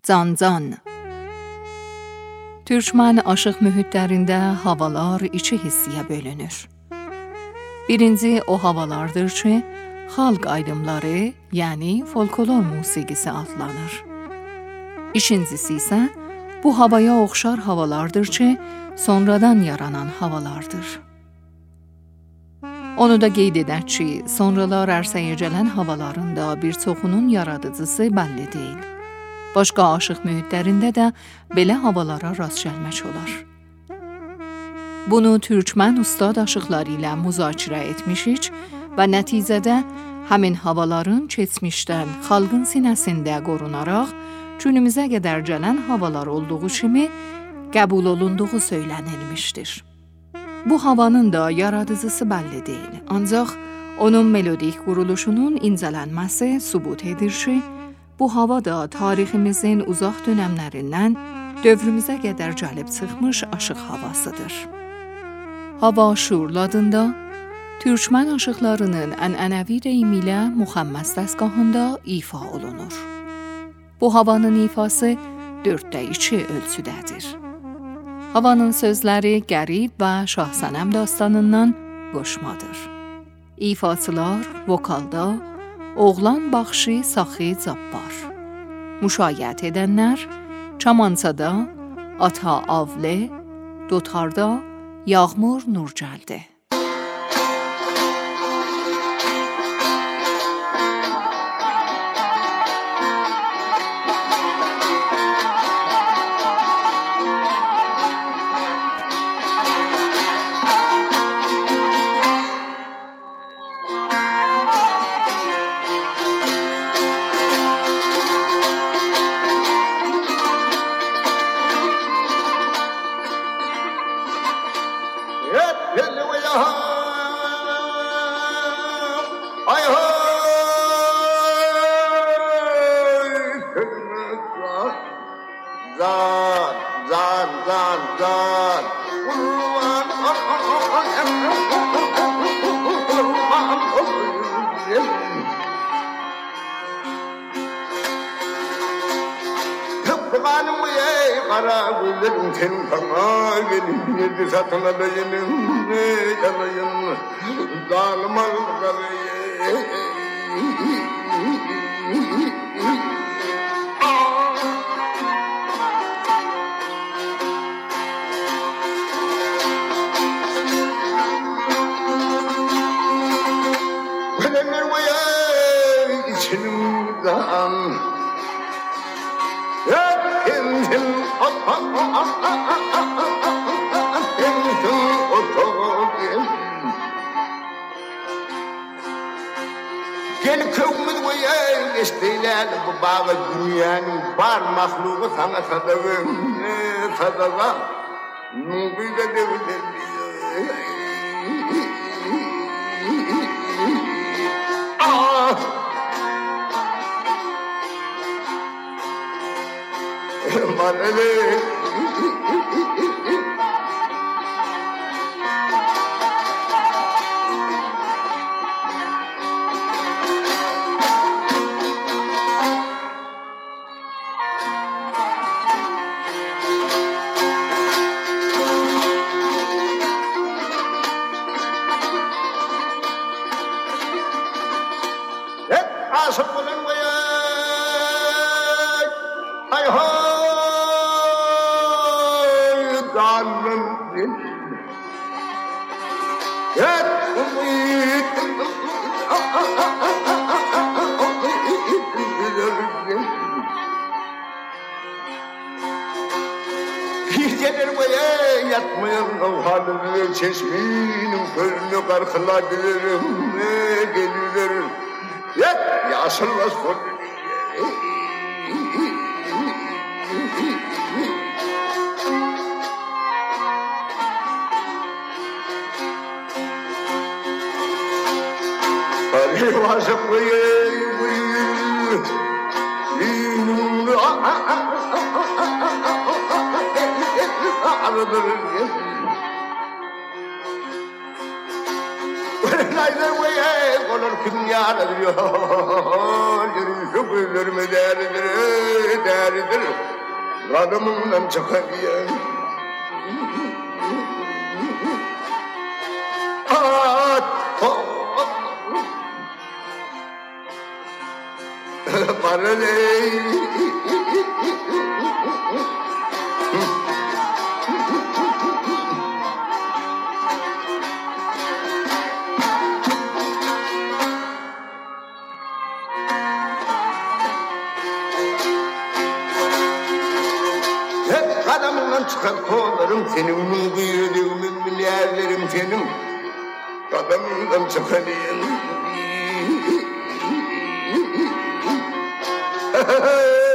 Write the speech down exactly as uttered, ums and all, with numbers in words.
Can can. Türkmen aşıq mühitlərində havalar iki hissiyə bölünür. Birinci o havalardır ki, xalq aydımları, yəni folklor musiqisi adlanır. İkincisi isə bu havaya oxşar havalardır ki, sonradan yaranan havalardır. Onu da qeyd edək ki, sonralar ərsəyə gələn havaların da bir çoxunun yaradıcısı bəlli deyil. Başqa aşıq mühitlərində də belə havalara rast gəlmək olar. Bunu Türkmen ustad aşıqları ilə müzakirə etmişik və nəticədə həmin havaların keçmişdən xalqın sinəsində qorunaraq günümüzə qədər gələn havalar olduğu kimi qəbul olunduğu söylənilmişdir. Bu havanın da yaradıcısı bəlli deyil, ancaq onun melodik quruluşunun incələnməsi sübut edir ki, bu hava da tariximizin uzaq dönəmlərindən dövrümüzə qədər gəlib çıxmış aşıq havasıdır. Hava şurl adında Türkmen aşıqlarının ənənəvi deyimi ilə müxəmməs dəstgahında ifa olunur. Bu havanın ifası dörddə iki ölçüdədir. Havanın sözləri qərib və Şahsənəm dastanından qoşmadır. İfaçılar vokalda Oğlan Baxşı Saxi Cabbar. Müşayiət edənlər Çamançada Ata Avle, Dotarda Yağmur Nurcəldi. Zan, zan, zan, zan. Kurban, kurban olayım. Kurbanım ey kara güllerim senin kana gelin yedi satın alayım ne yalayım zalim alayım. Gel kavmin ve yer istilen bu bağı dünyanın var mahluku sana sadavım sadava nubide devlet ah manele aşık olan vay ay hay zalim din yet umit geceler vay yatmayan halini çeşmenin gönlü karkıladım ne gelirler yet yaşılmaz konuyu. Arı vaşık bıyır bıyır Dinul ağrıdır Naylar ve olur kim yaradır Şu gözlerime değerlidir, değerlidir. Adamımdan çıkarıyor. At, bana değil. Hep adamından çıkar kollarım senin, büyüdüğümün milyarlarım senin. Adamından çıkarayım.